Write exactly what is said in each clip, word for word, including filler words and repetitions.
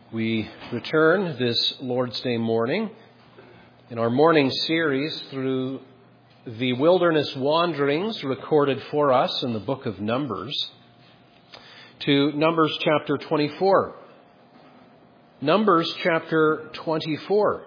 We return this Lord's Day morning in our morning series through the wilderness wanderings recorded for us in the book of Numbers to Numbers chapter twenty-four. Numbers chapter twenty-four.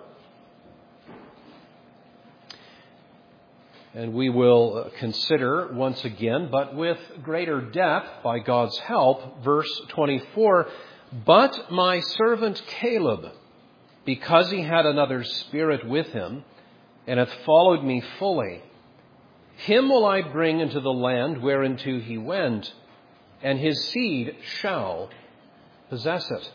And we will consider once again, but with greater depth by God's help, verse twenty-four. But my servant Caleb, because he had another spirit with him, and hath followed me fully, him will I bring into the land whereinto he went, and his seed shall possess it.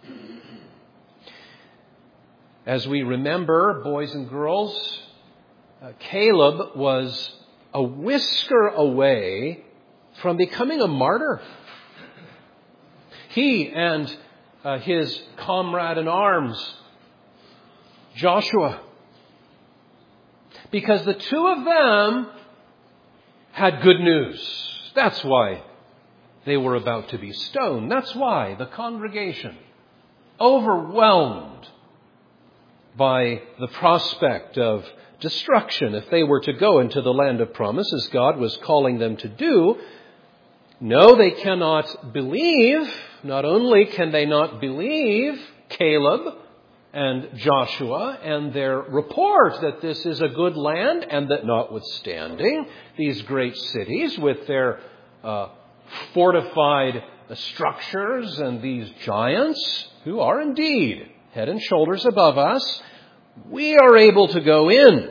As we remember, boys and girls, uh, Caleb was a whisker away from becoming a martyr. He and uh, his comrade in arms, Joshua, because the two of them had good news. That's why they were about to be stoned. That's why the congregation, overwhelmed by the prospect of destruction if they were to go into the land of promise, as God was calling them to do, no, they cannot believe. Not only can they not believe Caleb and Joshua and their report that this is a good land and that notwithstanding these great cities with their uh, fortified structures and these giants who are indeed head and shoulders above us, we are able to go in.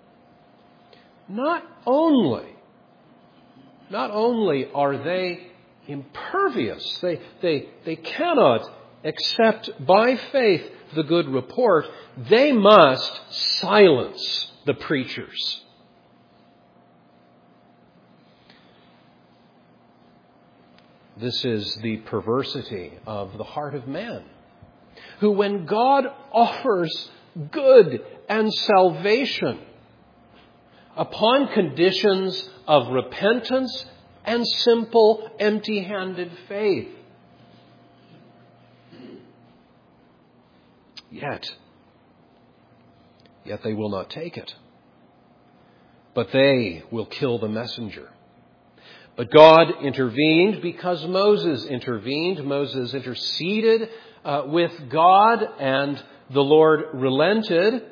Not only Not only are they impervious, they, they, they cannot accept by faith the good report, they must silence the preachers. This is the perversity of the heart of man, who when God offers good and salvation upon conditions of repentance and simple, empty-handed faith, Yet, yet they will not take it. But they will kill the messenger. But God intervened because Moses intervened. Moses interceded uh, with God, and the Lord relented.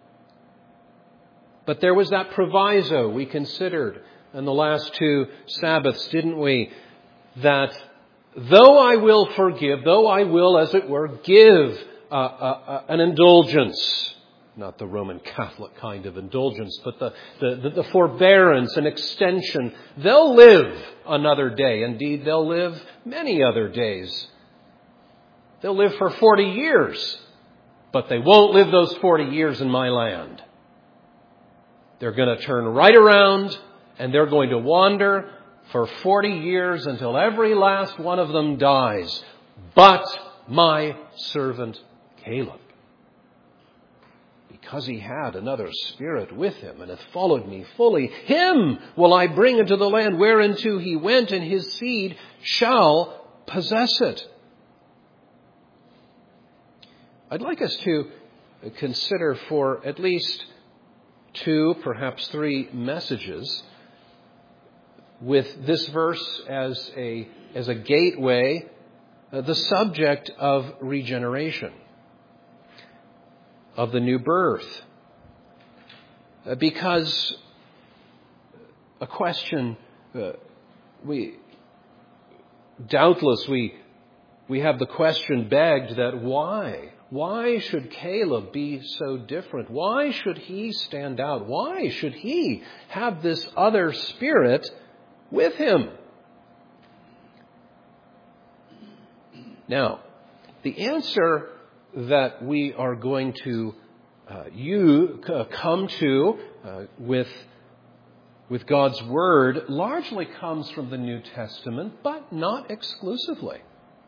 But there was that proviso we considered in the last two Sabbaths, didn't we? That though I will forgive, though I will, as it were, give uh, uh, uh, an indulgence, not the Roman Catholic kind of indulgence, but the, the, the forbearance and extension, they'll live another day. Indeed, they'll live many other days. They'll live for forty years, but they won't live those forty years in my land. They're going to turn right around and they're going to wander for forty years until every last one of them dies. But my servant Caleb, because he had another spirit with him and hath followed me fully, him will I bring into the land whereinto he went, and his seed shall possess it. I'd like us to consider for at least two, perhaps three messages with this verse as a, as a gateway, uh, the subject of regeneration, of the new birth. Uh, because a question, uh, we, doubtless we, we have the question begged that why? Why should Caleb be so different? Why should he stand out? Why should he have this other spirit with him? Now, the answer that we are going to uh, you uh, come to uh, with with God's Word largely comes from the New Testament, but not exclusively.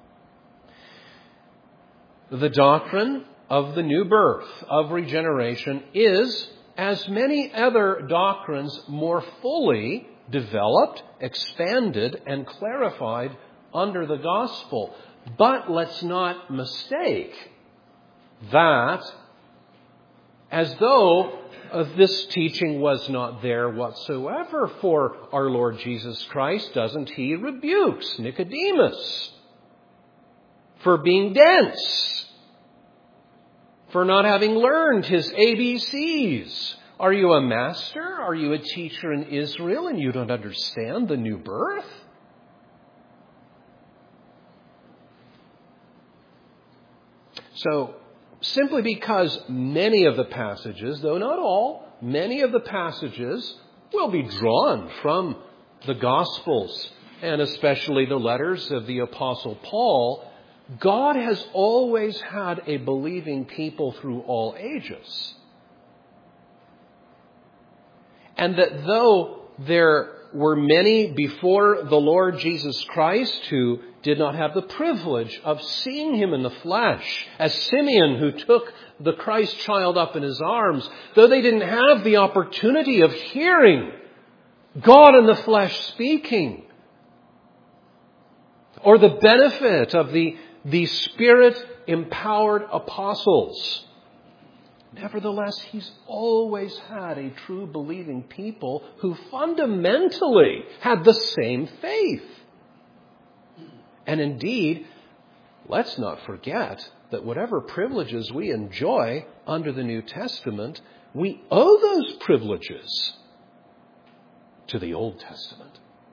The doctrine of the new birth, of regeneration, is, as many other doctrines, more fully developed, expanded, and clarified under the gospel. But let's not mistake that as though uh, this teaching was not there whatsoever for our Lord Jesus Christ. Doesn't he rebukes Nicodemus for being dense, for not having learned his A B Cs? Are you a master? Are you a teacher in Israel and you don't understand the new birth? So, simply because many of the passages, though not all, many of the passages will be drawn from the Gospels, and especially the letters of the Apostle Paul, God has always had a believing people through all ages. And that though there were many before the Lord Jesus Christ who did not have the privilege of seeing him in the flesh, as Simeon who took the Christ child up in his arms, though they didn't have the opportunity of hearing God in the flesh speaking, or the benefit of the, the Spirit-empowered apostles, nevertheless, he's always had a true believing people who fundamentally had the same faith. And indeed, let's not forget that whatever privileges we enjoy under the New Testament, we owe those privileges to the Old Testament.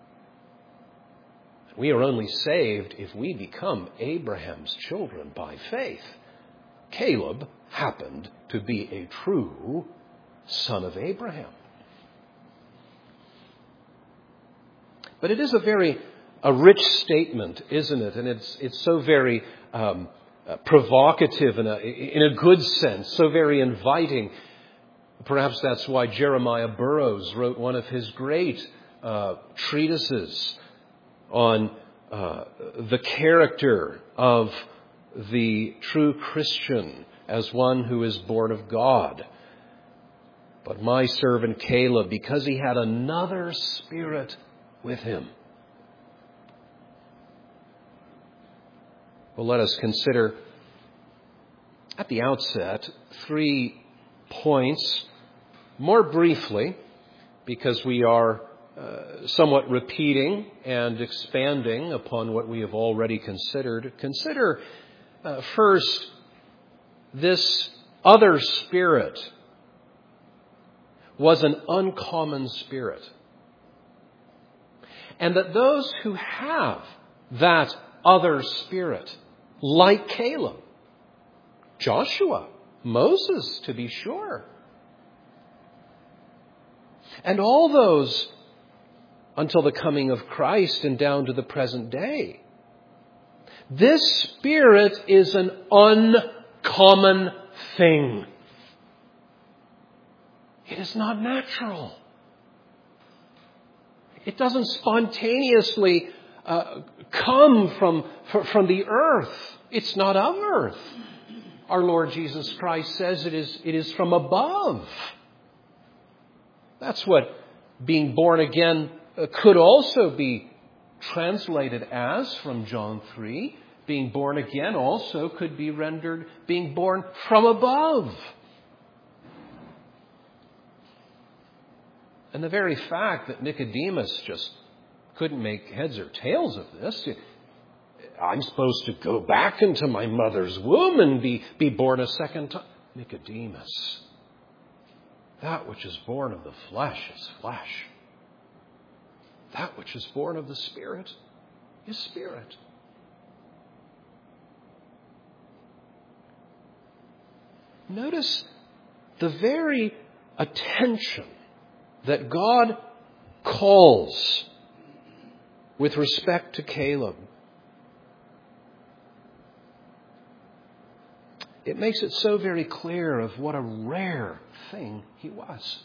We are only saved if we become Abraham's children by faith. Caleb happened to be a true son of Abraham. But it is a very a rich statement, isn't it? And it's it's so very um, uh, provocative in a in a good sense, so very inviting. Perhaps that's why Jeremiah Burroughs wrote one of his great uh, treatises on uh, the character of the true Christian as one who is born of God. But my servant Caleb, because he had another spirit with him. Well, let us consider at the outset three points more briefly, because we are uh, somewhat repeating and expanding upon what we have already considered. Consider uh, first this other spirit was an uncommon spirit. And that those who have that other spirit, like Caleb, Joshua, Moses, to be sure, and all those until the coming of Christ and down to the present day, this spirit is an uncommon thing. It is not natural. It doesn't spontaneously uh, come from, from the earth. It's not of earth. Our Lord Jesus Christ says it is, it is from above. That's what being born again could also be translated as from John three. Being born again also could be rendered being born from above. And the very fact that Nicodemus just couldn't make heads or tails of this, I'm supposed to go back into my mother's womb and be, be born a second time. Nicodemus, that which is born of the flesh is flesh. That which is born of the Spirit is spirit. Notice the very attention that God calls with respect to Caleb. It makes it so very clear of what a rare thing he was.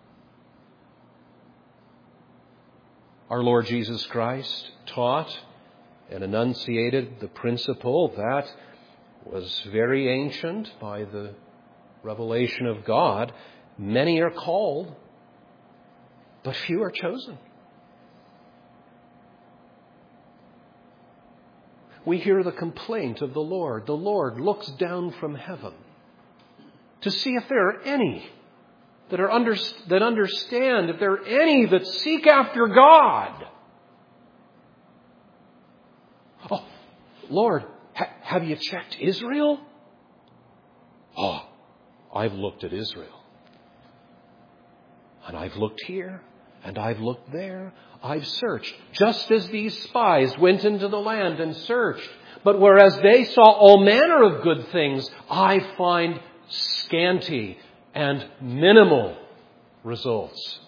Our Lord Jesus Christ taught and enunciated the principle that was very ancient by the revelation of God. Many are called, but few are chosen. we hear the complaint of the Lord. The Lord looks down from heaven to see if there are any that are under, that understand, if there are any that seek after God. Oh, Lord, ha- have you checked Israel? Oh, I've looked at Israel. And I've looked here, and I've looked there. I've searched, just as these spies went into the land and searched. But whereas they saw all manner of good things, I find scanty and minimal results.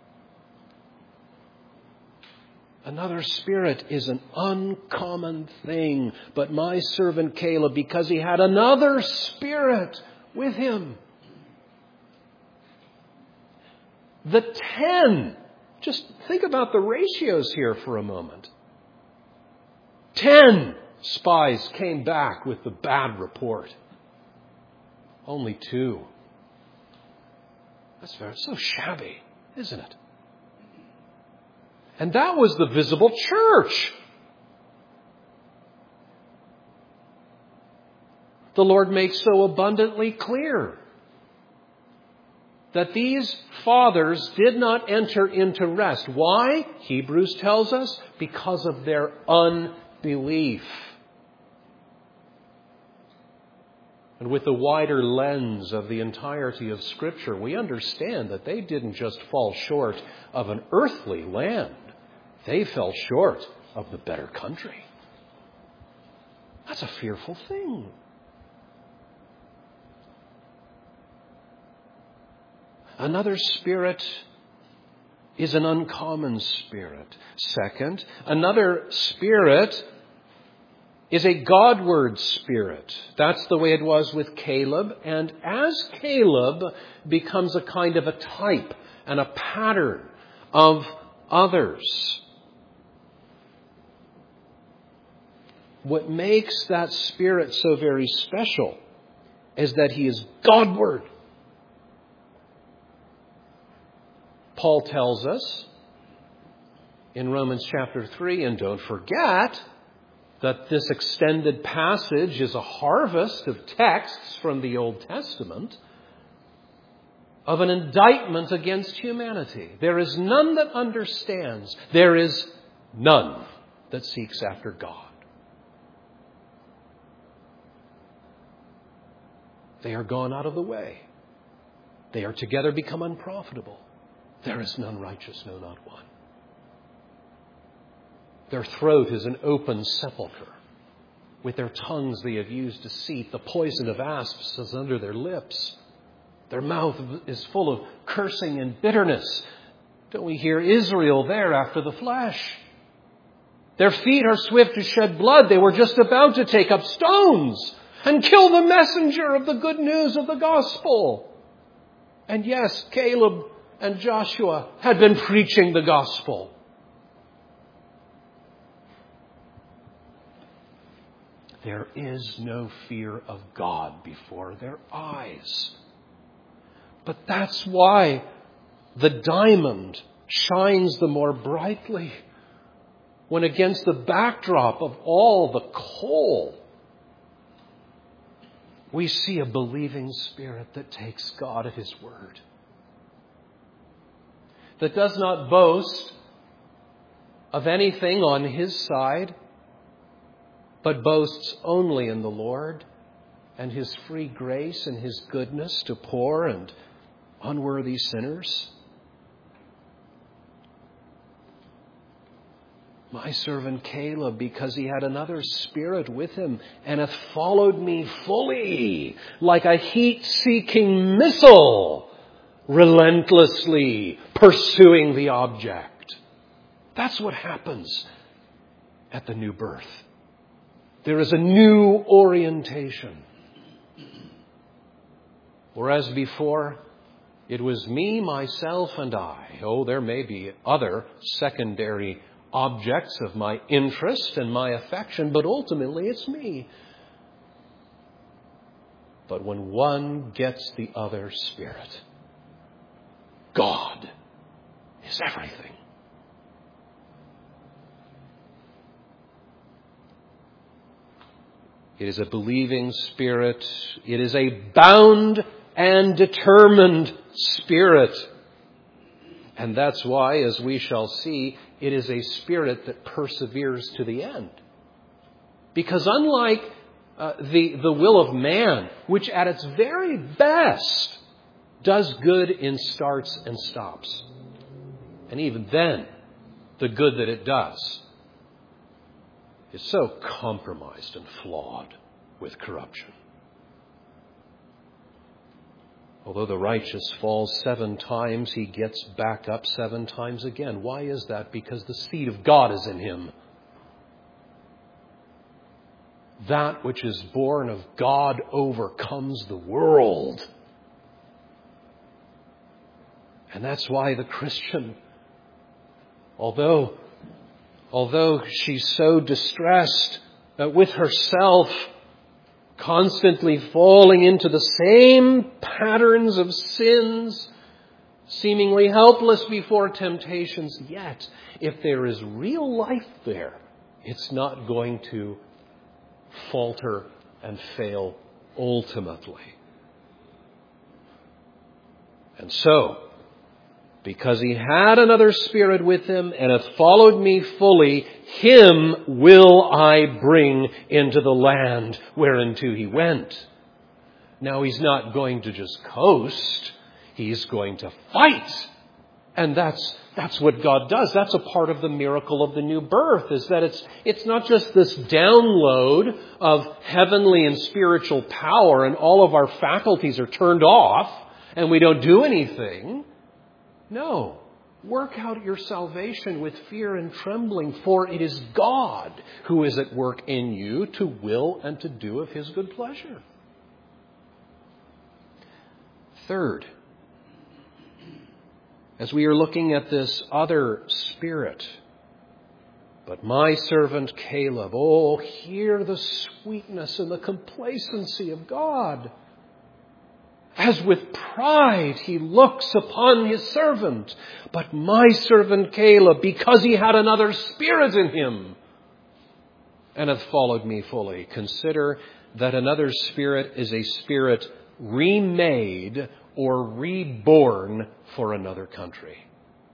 Another spirit is an uncommon thing, but my servant Caleb, because he had another spirit with him. The ten, just think about the ratios here for a moment. Ten spies came back with the bad report. Only two. That's very, so shabby, isn't it? And that was the visible church. The Lord makes so abundantly clear that these fathers did not enter into rest. Why? Hebrews tells us, because of their unbelief. And with the wider lens of the entirety of Scripture, we understand that they didn't just fall short of an earthly land. They fell short of the better country. That's a fearful thing. Another spirit is an uncommon spirit. Second, another spirit is a Godward spirit. That's the way it was with Caleb. And as Caleb becomes a kind of a type and a pattern of others, what makes that spirit so very special is that he is Godward. Paul tells us in Romans chapter three, and don't forget that this extended passage is a harvest of texts from the Old Testament of an indictment against humanity. There is none that understands. There is none that seeks after God. They are gone out of the way. They are together become unprofitable. There is none righteous, no, not one. Their throat is an open sepulchre. With their tongues they have used deceit. The poison of asps is under their lips. Their mouth is full of cursing and bitterness. Don't we hear Israel there after the flesh? Their feet are swift to shed blood. They were just about to take up stones and kill the messenger of the good news of the gospel. And yes, Caleb and Joshua had been preaching the gospel. There is no fear of God before their eyes. But that's why the diamond shines the more brightly when against the backdrop of all the coal, we see a believing spirit that takes God at His word, that does not boast of anything on His side, but boasts only in the Lord and His free grace and His goodness to poor and unworthy sinners. My servant Caleb, because he had another spirit with him, and hath followed me fully, like a heat-seeking missile, relentlessly pursuing the object. That's what happens at the new birth. There is a new orientation. Whereas before, it was me, myself, and I. Oh, there may be other secondary objects of my interest and my affection, but ultimately it's me. But when one gets the other spirit, God is everything. It is a believing spirit. It is a bound and determined spirit. And that's why, as we shall see, it is a spirit that perseveres to the end. Because unlike uh, the, the will of man, which at its very best does good in starts and stops, and even then, the good that it does is so compromised and flawed with corruption. Although the righteous falls seven times, he gets back up seven times again. Why is that? Because the seed of God is in him. That which is born of God overcomes the world. And that's why the Christian, although, although she's so distressed uh, with herself, constantly falling into the same patterns of sins, seemingly helpless before temptations, yet if there is real life there, it's not going to falter and fail ultimately. And so, because he had another spirit with him and hath followed me fully, him will I bring into the land whereinto he went. Now he's not going to just coast. He's going to fight. And that's, that's what God does. That's a part of the miracle of the new birth, is that it's, it's not just this download of heavenly and spiritual power and all of our faculties are turned off and we don't do anything. No. Work out your salvation with fear and trembling, for it is God who is at work in you to will and to do of his good pleasure. Third, as we are looking at this other spirit, but my servant Caleb, oh, hear the sweetness and the complacency of God. As with pride he looks upon his servant. But my servant Caleb, because he had another spirit in him, and hath followed me fully. Consider that another spirit is a spirit remade or reborn for another country.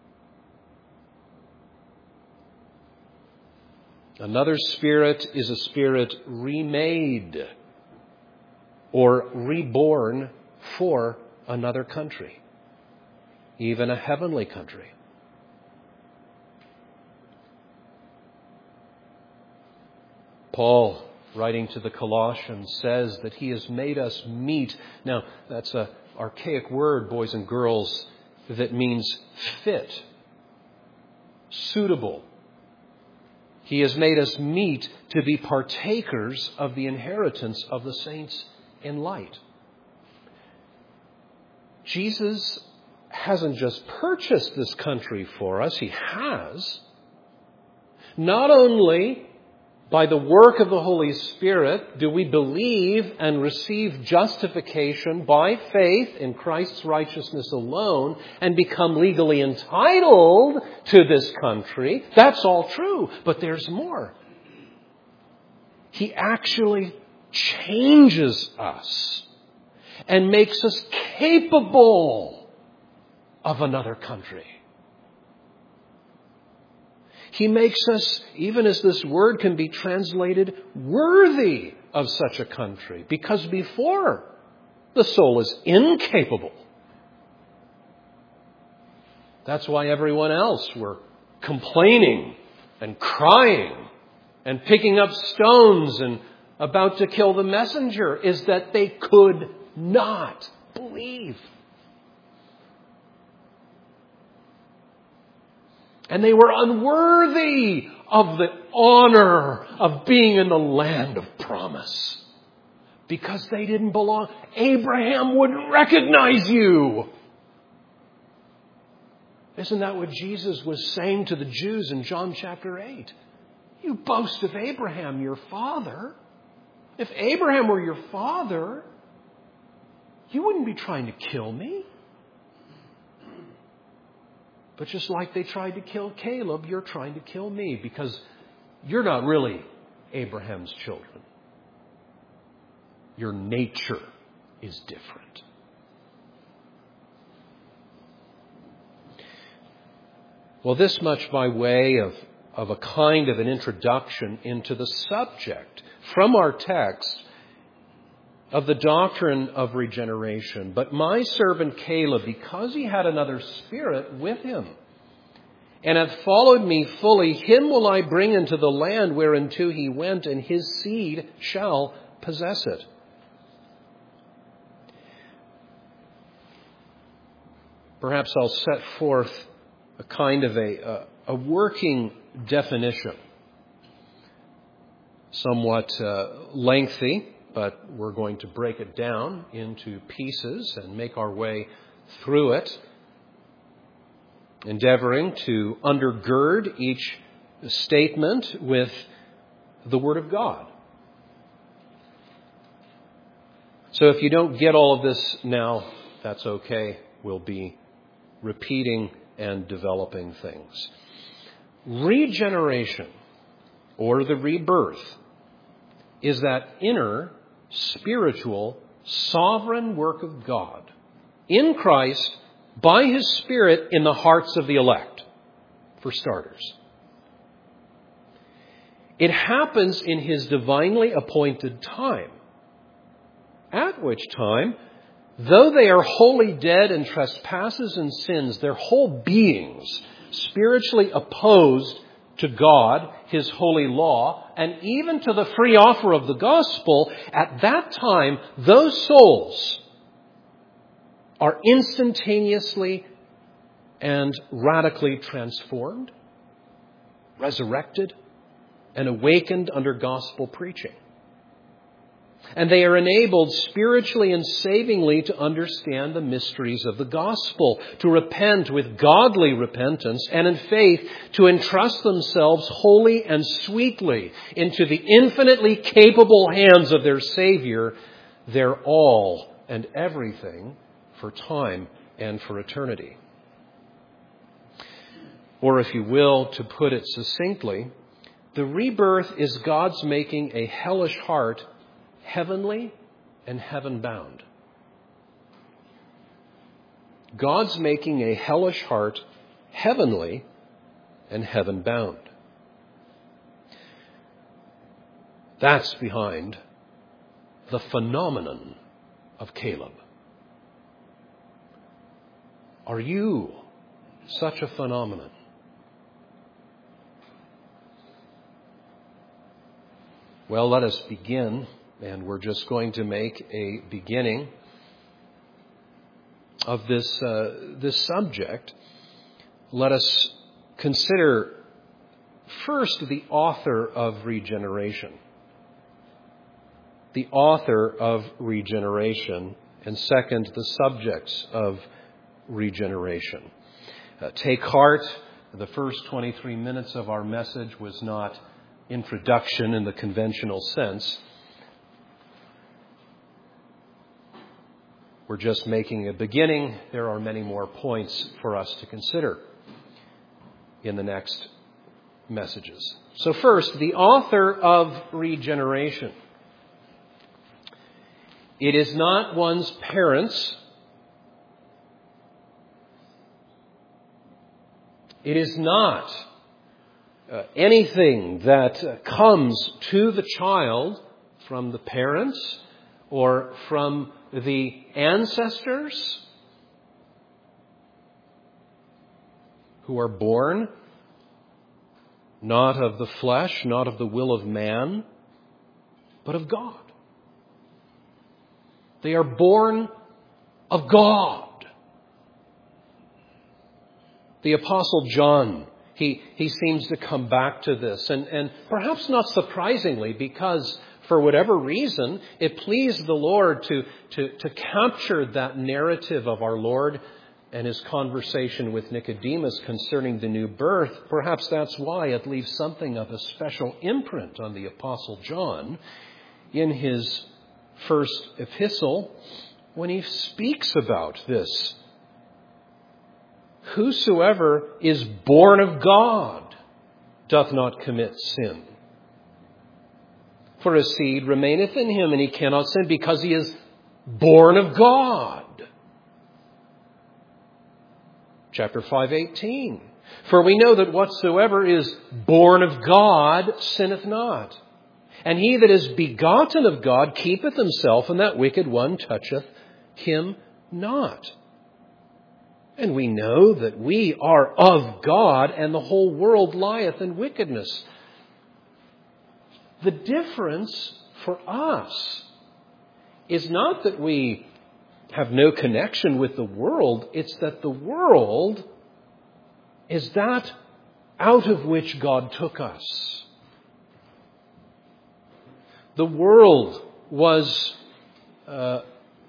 Another spirit is a spirit remade or reborn for another country, even a heavenly country. Paul, writing to the Colossians, says that he has made us meet. Now, that's an archaic word, boys and girls, that means fit, suitable. He has made us meet to be partakers of the inheritance of the saints in light. Jesus hasn't just purchased this country for us. He has. Not only by the work of the Holy Spirit do we believe and receive justification by faith in Christ's righteousness alone and become legally entitled to this country. That's all true. But there's more. He actually changes us and makes us capable of another country. He makes us, even as this word can be translated, worthy of such a country. Because before, the soul is incapable. That's why everyone else were complaining and crying and picking up stones and about to kill the messenger, is that they could not believe. And they were unworthy of the honor of being in the land of promise. Because they didn't belong. Abraham wouldn't recognize you. Isn't that what Jesus was saying to the Jews in John chapter eight? You boast of Abraham, your father. If Abraham were your father, you wouldn't be trying to kill me. But just like they tried to kill Caleb, you're trying to kill me because you're not really Abraham's children. your nature is different. Well, this much by way of, of a kind of an introduction into the subject from our text of the doctrine of regeneration. But my servant Caleb, because he had another spirit with him, and hath followed me fully, him will I bring into the land whereinto he went, and his seed shall possess it. Perhaps I'll set forth a kind of a, a, a working definition. Somewhat uh, lengthy, but we're going to break it down into pieces and make our way through it, endeavoring to undergird each statement with the Word of God. So if you don't get all of this now, that's okay. We'll be repeating and developing things. Regeneration, or the rebirth, is that inner, spiritual, sovereign work of God in Christ by His Spirit in the hearts of the elect, for starters. It happens in His divinely appointed time, at which time, though they are wholly dead in trespasses and sins, their whole beings spiritually opposed to God, His holy law, and even to the free offer of the gospel, at that time, those souls are instantaneously and radically transformed, resurrected, and awakened under gospel preaching. And they are enabled spiritually and savingly to understand the mysteries of the gospel, to repent with godly repentance, and in faith to entrust themselves wholly and sweetly into the infinitely capable hands of their Savior, their all and everything for time and for eternity. Or if you will, to put it succinctly, the rebirth is God's making a hellish heart heavenly and heaven-bound. God's making a hellish heart heavenly and heaven-bound. That's behind the phenomenon of Caleb. Are you such a phenomenon? Well, let us begin. And we're just going to make a beginning of this uh, this subject. Let us consider first the author of regeneration. The author of regeneration. And second, the subjects of regeneration. Uh, take heart. The first twenty-three minutes of our message was not introduction in the conventional sense. We're just making a beginning. There are many more points for us to consider in the next messages. So first, the author of regeneration. It is not one's parents. It is not uh, anything that uh, comes to the child from the parents or from the ancestors who are born not of the flesh, not of the will of man, but of God. They are born of God. The Apostle John, he, he seems to come back to this, and, and perhaps not surprisingly, because for whatever reason, it pleased the Lord to, to, to capture that narrative of our Lord and His conversation with Nicodemus concerning the new birth. Perhaps that's why it leaves something of a special imprint on the Apostle John in his first epistle when he speaks about this. Whosoever is born of God doth not commit sin. For his seed remaineth in him, and he cannot sin because he is born of God. Chapter five eighteen. For we know that whatsoever is born of God sinneth not. And he that is begotten of God keepeth himself, and that wicked one toucheth him not. And we know that we are of God, and the whole world lieth in wickedness. The difference for us is not that we have no connection with the world. It's that the world is that out of which God took us. The world was uh,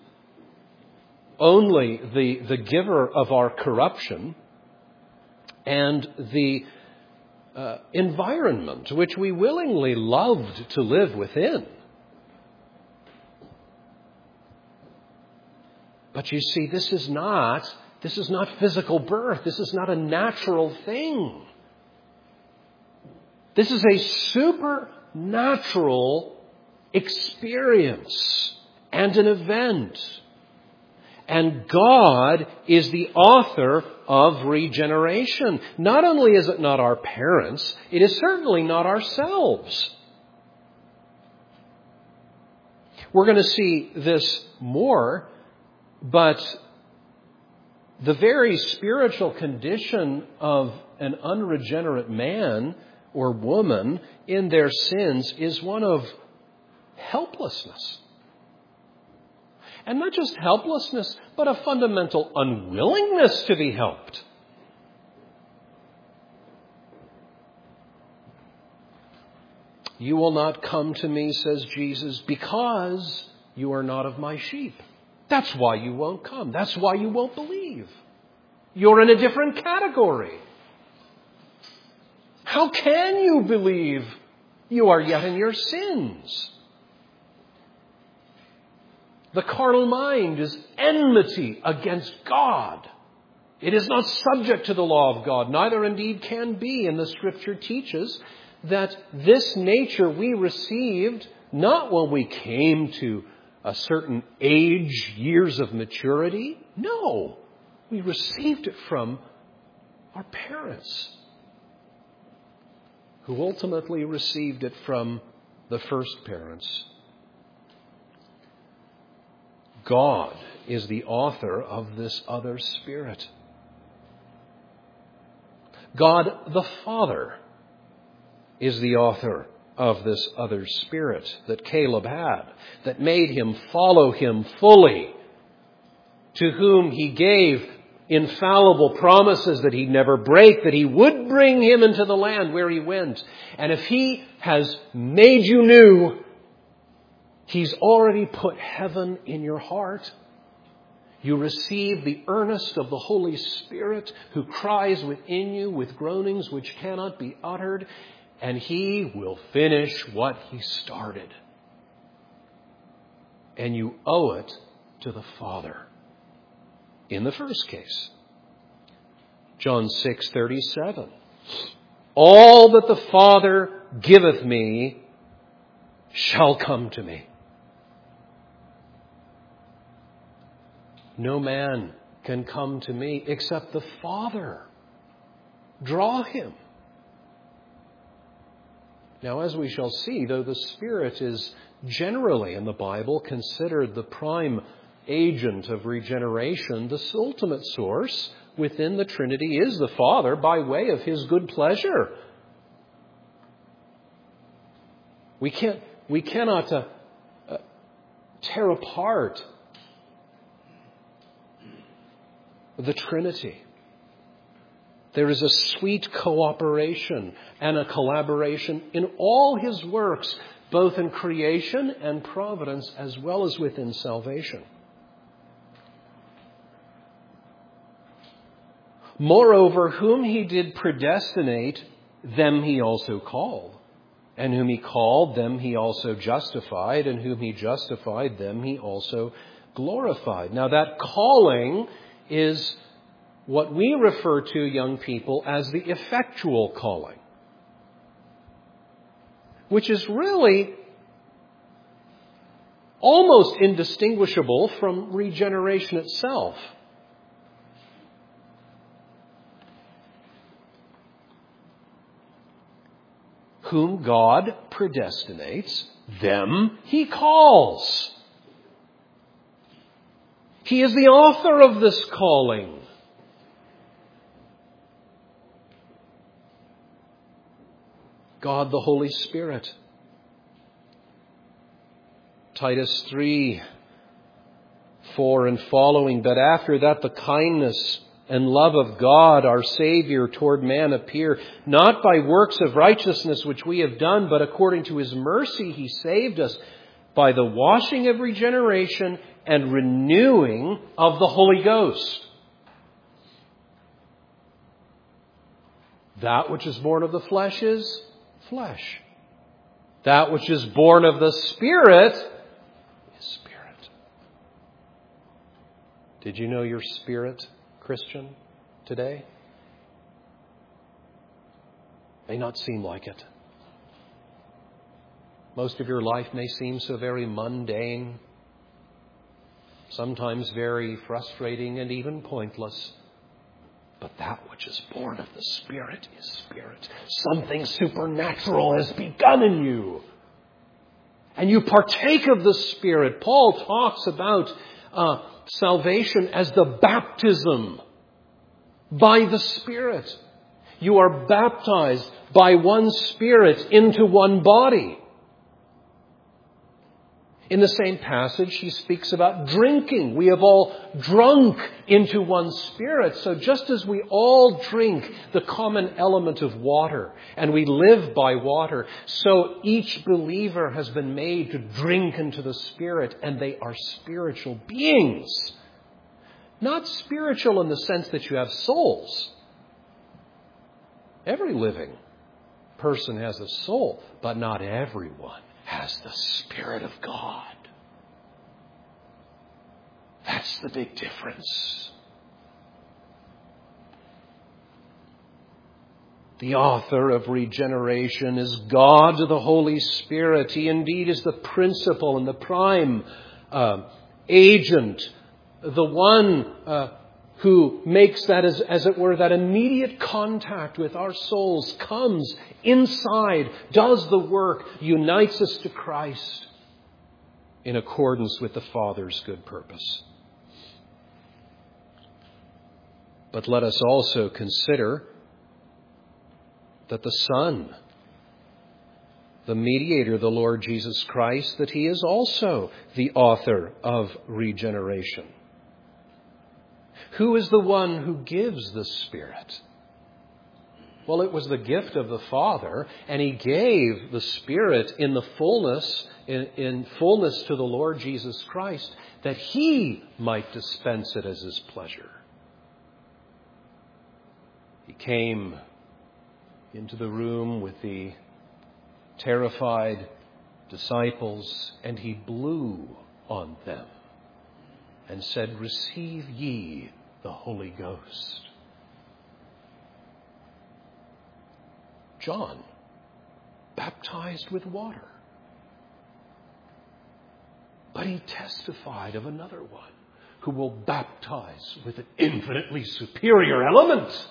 only the, the giver of our corruption and the uh, environment which we willingly loved to live within. But you see, this is not, this is not physical birth. This is not a natural thing. This is a supernatural experience and an event. And God is the author of regeneration. Not only is it not our parents, it is certainly not ourselves. We're going to see this more, but the very spiritual condition of an unregenerate man or woman in their sins is one of helplessness. And not just helplessness, but a fundamental unwillingness to be helped. You will not come to me, says Jesus, because you are not of my sheep. That's why you won't come. That's why you won't believe. You're in a different category. How can you believe? You are yet in your sins. The carnal mind is enmity against God. It is not subject to the law of God, neither indeed can be. And the Scripture teaches that this nature we received not when we came to a certain age, years of maturity. No, we received it from our parents, who ultimately received it from the first parents. God is the author of this other spirit. God the Father is the author of this other spirit that Caleb had, that made him follow him fully, to whom he gave infallible promises that he'd never break, that he would bring him into the land where he went. And if he has made you new, he's already put heaven in your heart. You receive the earnest of the Holy Spirit, who cries within you with groanings which cannot be uttered, and he will finish what he started. And you owe it to the Father. In the first case, John six thirty-seven. All that the Father giveth me shall come to me. No man can come to me except the Father draw him. Now, as we shall see, though the Spirit is generally in the Bible considered the prime agent of regeneration, the ultimate source within the Trinity is the Father by way of his good pleasure. We can't, we cannot uh, uh, tear apart the Trinity. There is a sweet cooperation and a collaboration in all his works, both in creation and providence, as well as within salvation. Moreover, whom he did predestinate, them he also called. And whom he called, them he also justified. And whom he justified, them he also glorified. Now that calling is what we refer to, young people, as the effectual calling, which is really almost indistinguishable from regeneration itself. Whom God predestinates, them He calls. He is the author of this calling. God the Holy Spirit. Titus three, four and following. But after that the kindness and love of God, our Savior, toward man appear, not by works of righteousness which we have done, but according to His mercy He saved us by the washing of regeneration and renewing of the Holy Ghost. That which is born of the flesh is flesh. That which is born of the Spirit is spirit. Did you know your spirit, Christian, today? May not seem like it. Most of your life may seem so very mundane, sometimes very frustrating and even pointless. But that which is born of the Spirit is spirit. Something supernatural has begun in you. And you partake of the Spirit. Paul talks about uh, salvation as the baptism by the Spirit. You are baptized by one Spirit into one body. In the same passage, he speaks about drinking. We have all drunk into one Spirit. So just as we all drink the common element of water and we live by water, so each believer has been made to drink into the Spirit, and they are spiritual beings. Not spiritual in the sense that you have souls. Every living person has a soul, but not everyone has the Spirit of God. That's the big difference. The author of regeneration is God, the Holy Spirit. He indeed is the principal and the prime uh, agent, the one uh, who makes that, as, as it were, that immediate contact with our souls, comes inside, does the work, unites us to Christ in accordance with the Father's good purpose. But let us also consider that the Son, the mediator, the Lord Jesus Christ, that He is also the author of regeneration. Who is the one who gives the Spirit? Well, it was the gift of the Father, and He gave the Spirit in the fullness, in, in fullness to the Lord Jesus Christ, that He might dispense it as His pleasure. He came into the room with the terrified disciples, and He blew on them and said, "Receive ye the Holy Ghost." John baptized with water, but he testified of another one who will baptize with an infinitely superior element.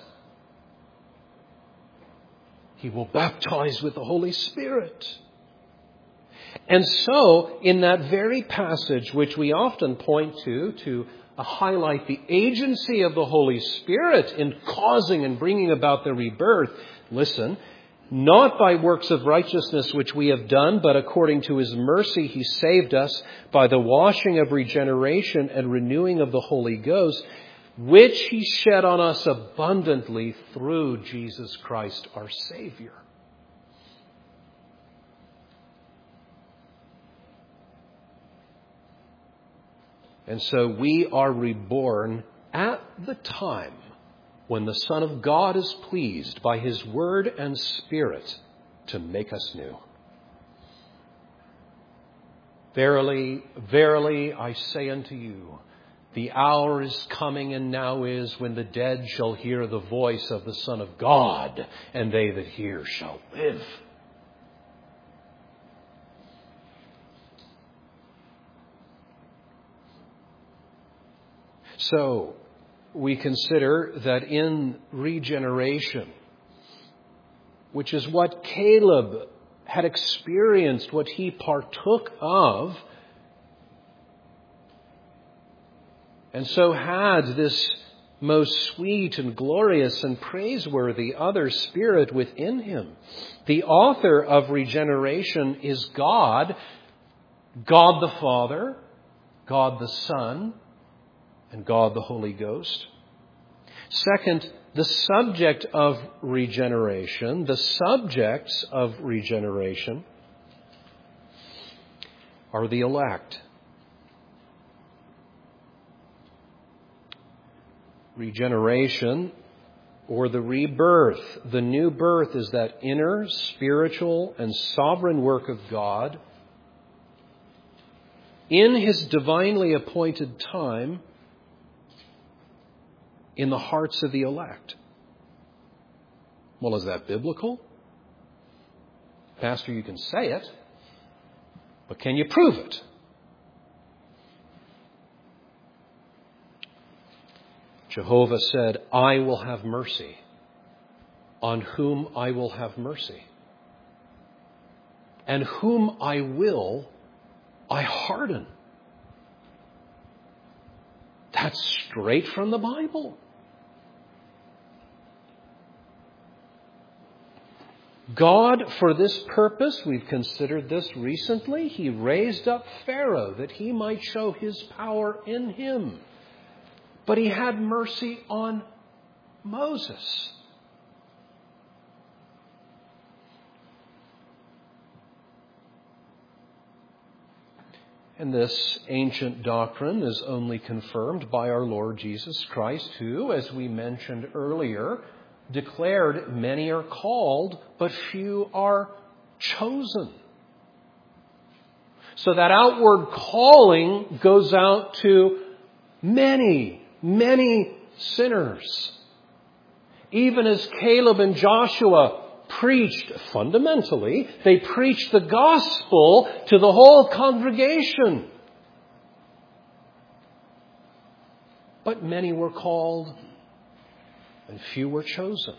He will baptize with the Holy Spirit. And so, in that very passage which we often point to, to uh, highlight the agency of the Holy Spirit in causing and bringing about the rebirth, listen, not by works of righteousness which we have done, but according to His mercy He saved us by the washing of regeneration and renewing of the Holy Ghost, which He shed on us abundantly through Jesus Christ our Savior. And so we are reborn at the time when the Son of God is pleased by His Word and Spirit to make us new. Verily, verily, I say unto you, the hour is coming and now is when the dead shall hear the voice of the Son of God, and they that hear shall live. So, we consider that in regeneration, which is what Caleb had experienced, what he partook of, and so had this most sweet and glorious and praiseworthy other spirit within him. The author of regeneration is God, God the Father, God the Son, and God the Holy Ghost. Second, the subject of regeneration, the subjects of regeneration are the elect. Regeneration, or the rebirth, the new birth, is that inner, spiritual, and sovereign work of God in His divinely appointed time in the hearts of the elect. Well, is that biblical? Pastor, you can say it, but can you prove it? Jehovah said, I will have mercy on whom I will have mercy. And whom I will, I harden. That's straight from the Bible. God, for this purpose, we've considered this recently, He raised up Pharaoh that He might show His power in him. But He had mercy on Moses. And this ancient doctrine is only confirmed by our Lord Jesus Christ, who, as we mentioned earlier, declared, many are called, but few are chosen. So that outward calling goes out to many, many sinners. Even as Caleb and Joshua preached, fundamentally, they preached the gospel to the whole congregation. But many were called and few were chosen.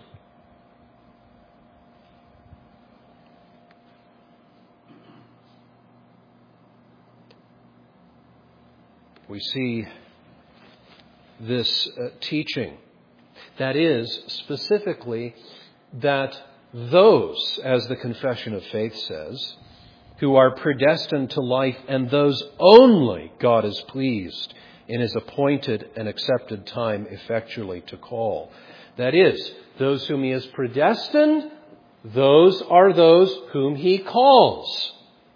We see this uh, teaching. That is, specifically, that those, as the Confession of Faith says, who are predestined to life, and those only God is pleased in His appointed and accepted time effectually to call. That is, those whom He has predestined, those are those whom He calls.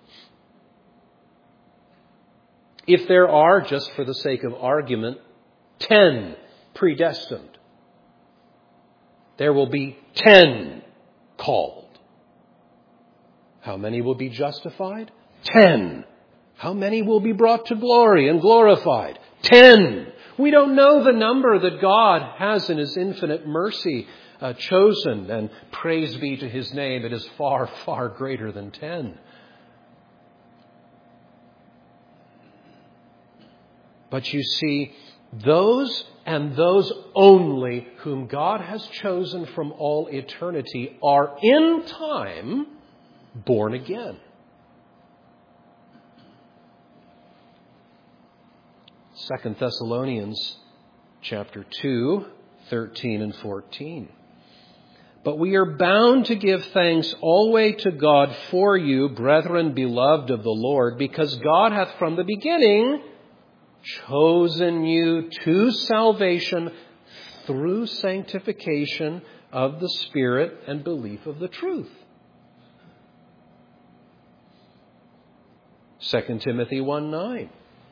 If there are, just for the sake of argument, ten predestined, there will be ten called. How many will be justified? Ten. How many will be brought to glory and glorified? Ten. We don't know the number that God has in His infinite mercy uh, chosen, and praise be to His name, it is far, far greater than ten. But you see, those and those only whom God has chosen from all eternity are in time born again. Second Thessalonians chapter two, thirteen and fourteen. But we are bound to give thanks always to God for you, brethren beloved of the Lord, because God hath from the beginning chosen you to salvation through sanctification of the Spirit and belief of the truth. Second Timothy one nine.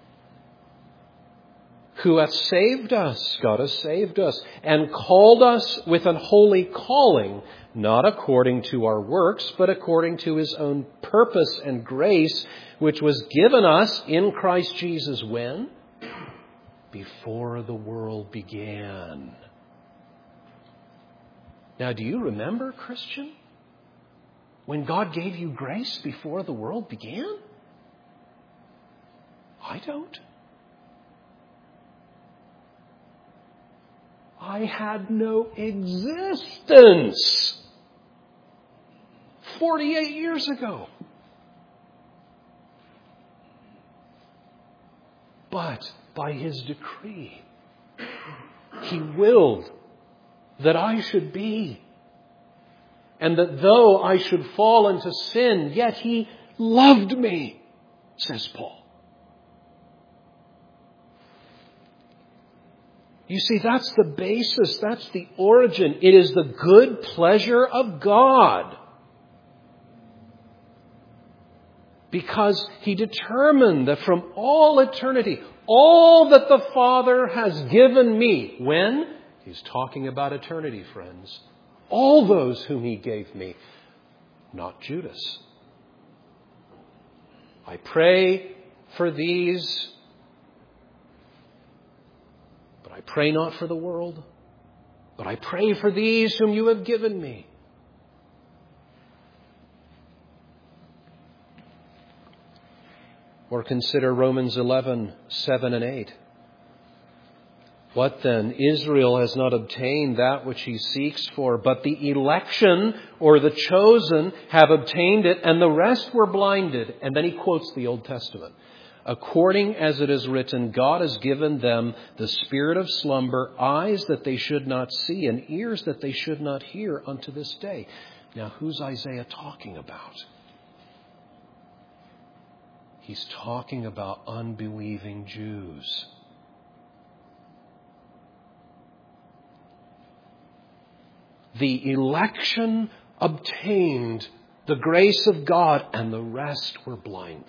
Who hath saved us, God has saved us, and called us with an holy calling, not according to our works, but according to His own purpose and grace, which was given us in Christ Jesus when? Before the world began. Now, do you remember, Christian, when God gave you grace before the world began? I don't. I had no existence forty-eight years ago. But by His decree, He willed that I should be. And that though I should fall into sin, yet He loved me, says Paul. You see, that's the basis, that's the origin. It is the good pleasure of God. Because He determined that from all eternity, all that the Father has given me, when? He's talking about eternity, friends. All those whom He gave me, not Judas. I pray for these, but I pray not for the world, but I pray for these whom you have given me. Or consider Romans eleven, seven and eight. What then? Israel has not obtained that which he seeks for, but the election or the chosen have obtained it, and the rest were blinded. And then he quotes the Old Testament. According as it is written, God has given them the spirit of slumber, eyes that they should not see, and ears that they should not hear unto this day. Now, who's Isaiah talking about? He's talking about unbelieving Jews. The election obtained the grace of God, and the rest were blinded.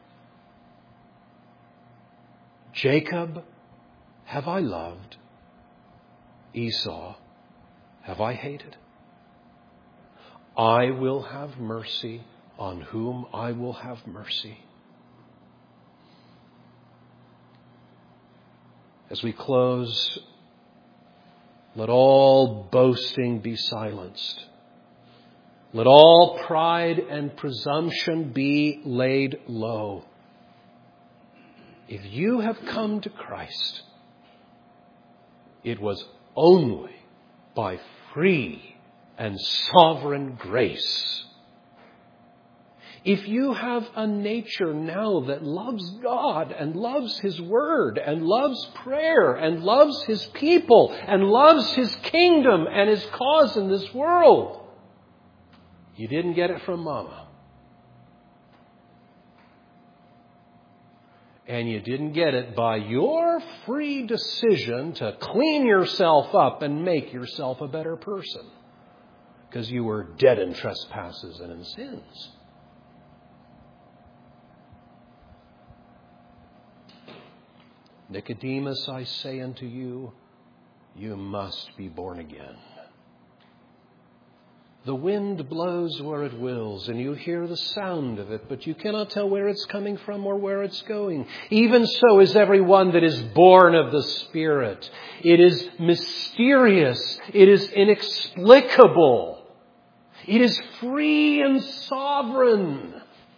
Jacob have I loved, Esau have I hated. I will have mercy on whom I will have mercy. As we close, let all boasting be silenced. Let all pride and presumption be laid low. If you have come to Christ, it was only by free and sovereign grace. If you have a nature now that loves God and loves His Word and loves prayer and loves His people and loves His kingdom and His cause in this world, you didn't get it from Mama. And you didn't get it by your free decision to clean yourself up and make yourself a better person, because you were dead in trespasses and in sins. Nicodemus, I say unto you, you must be born again. The wind blows where it wills, and you hear the sound of it, but you cannot tell where it's coming from or where it's going. Even so is everyone that is born of the Spirit. It is mysterious. It is inexplicable. It is free and sovereign.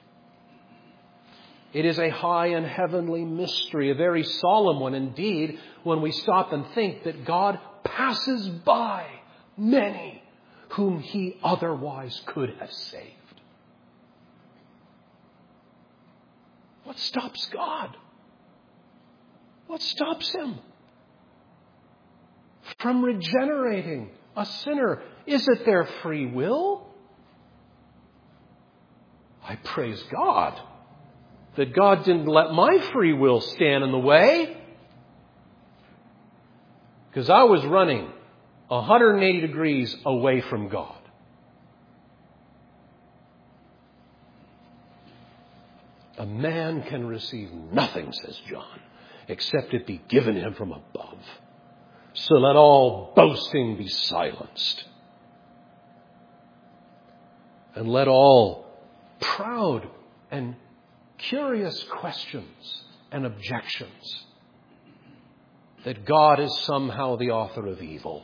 It is a high and heavenly mystery, a very solemn one indeed, when we stop and think that God passes by many whom He otherwise could have saved. What stops God? What stops Him from regenerating a sinner? Is it their free will? I praise God that God didn't let my free will stand in the way, because I was running one hundred eighty degrees away from God. A man can receive nothing, says John, except it be given him from above. So let all boasting be silenced. And let all proud and curious questions and objections that God is somehow the author of evil,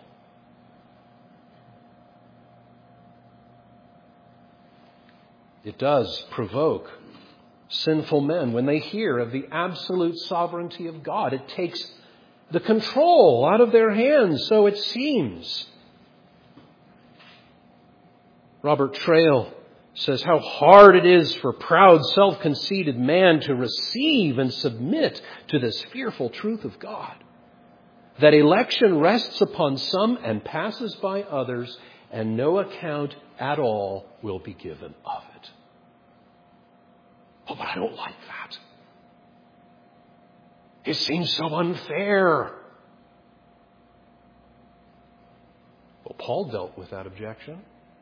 it does provoke sinful men when they hear of the absolute sovereignty of God. It takes the control out of their hands, so it seems. Robert Trail says how hard it is for proud, self-conceited man to receive and submit to this fearful truth of God, that election rests upon some and passes by others, and no account at all will be given of it. Oh, but I don't like that. It seems so unfair. Well, Paul dealt with that objection.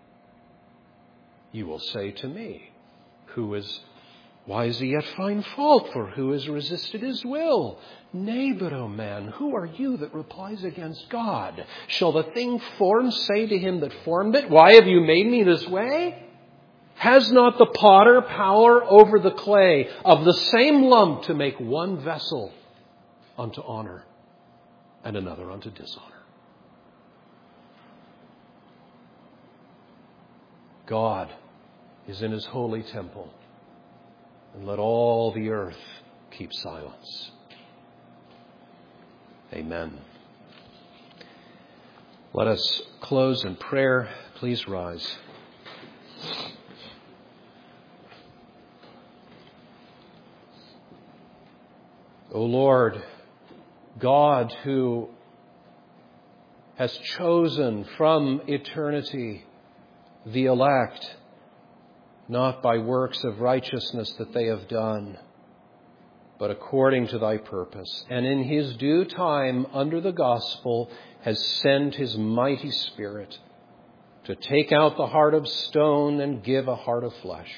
You will say to me, who is, why is he yet find fault? For who has resisted his will? Nay, but, O man, who are you that replies against God? Shall the thing formed say to him that formed it, why have you made me this way? Has not the potter power over the clay of the same lump to make one vessel unto honor and another unto dishonor? God is in his holy temple, and let all the earth keep silence. Amen. Let us close in prayer. Please rise. O Lord, God who has chosen from eternity the elect, not by works of righteousness that they have done, but according to thy purpose, and in his due time under the gospel has sent his mighty Spirit to take out the heart of stone and give a heart of flesh.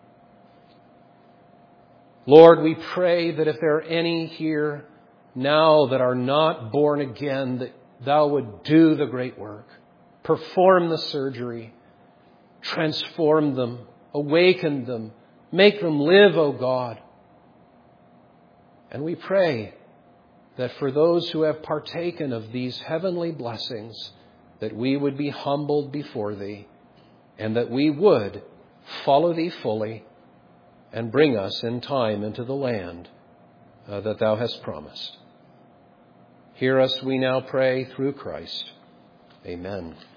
Lord, we pray that if there are any here now that are not born again, that thou would do the great work, perform the surgery, transform them, awaken them, make them live, O God. And we pray that for those who have partaken of these heavenly blessings, that we would be humbled before thee, and that we would follow thee fully and bring us in time into the land uh, that thou hast promised. Hear us, we now pray, through Christ. Amen.